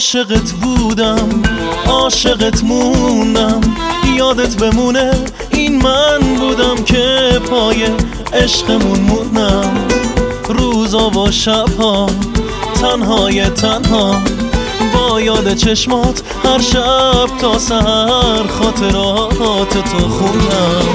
عاشقت بودم، عاشقت موندم، یادت بمونه این من بودم که پای عشقمون موندم. روزا و شبها تنهای تنها با یاد چشمات هر شب تا سحر خاطرات تو خوندم.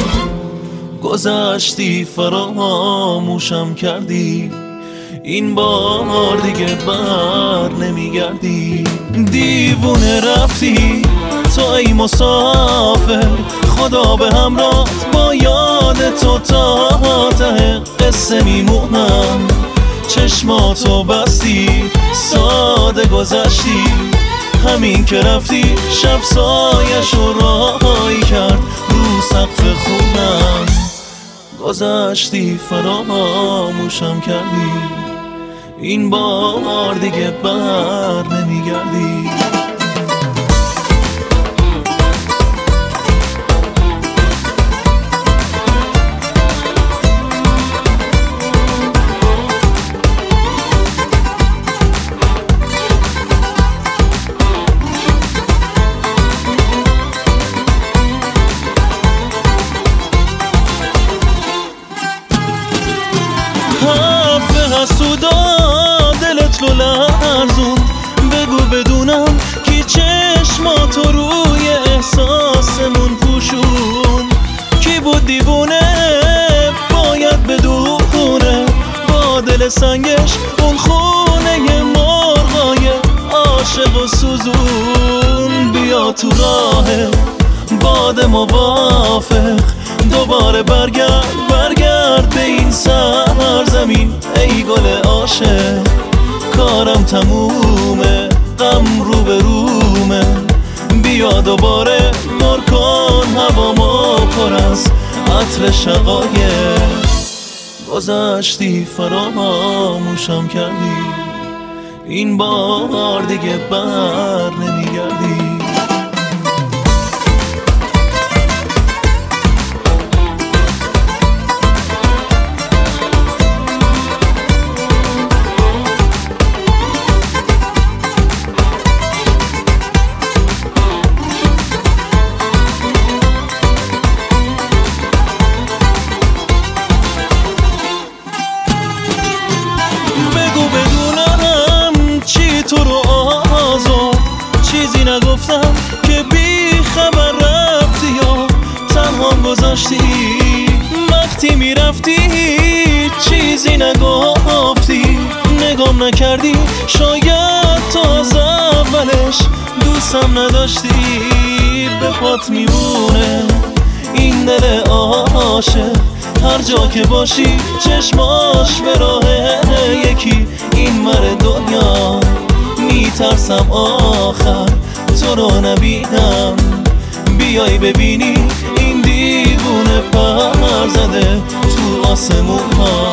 گذشتی فراموشم کردی، این بار دیگه بر نمیگردی. دیوونه رفتی تو ای مسافر، خدا به همراهت با یاد تو تا ته قصه میمونم. چشماتو بستی ساده گذشتی، همین که رفتی شب سایه‌شو راهی کرد رو سقف خونم. گذشتی فراموشم کردی، این بار دیگه بر نمیگردی. حسودا دلت رو لرزوند، بگو بدونم کی چشماتو روی احساسمون پوشون. کی بود دیوونه باید بدونه، با دل سنگش اون خونه مرغای عاشق و سوزون. بیا تو راه باد موافق، دوباره برگرد به این سرزمین ای گل عاشق. کارم تمومه، غم رو به رومه، بیا دوباره پر کن هوامو پر از عطر شقایق. گذشتی فراموشم کردی، این بار دیگه بر نمیگردی. تو رو آزار چیزی نگفتم که بی خبر رفتی یا تنها گذاشتی. وقتی میرفتی چیزی نگفتی، نگام نکردی، شاید تو از اولش دوستم نداشتی. به پات میمونه این دل عاشق، هر جا که باشی چشماش به راه یکی این ور دنیا. میترسم آخر تو رو نبینم، بیای ببینی این دیوونه پر زده تو آسمون ها.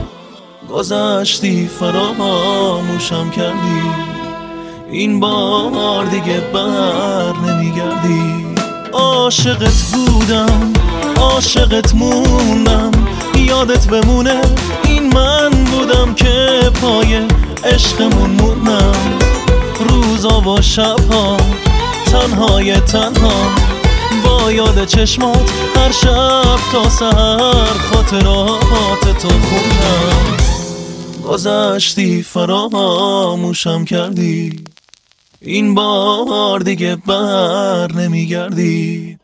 گذشتی فراموشم کردی، این بار دیگه بر نمیگردی. عاشقت بودم، عاشقت موندم، یادت بمونه این من بودم که پای عشقمون موندم. روزا و شبها تنهای تنها با یاد چشمات هر شب تا سحر خاطرات تو خوندم. گذشتی فراموشم کردی، این بار دیگه بر نمیگردی.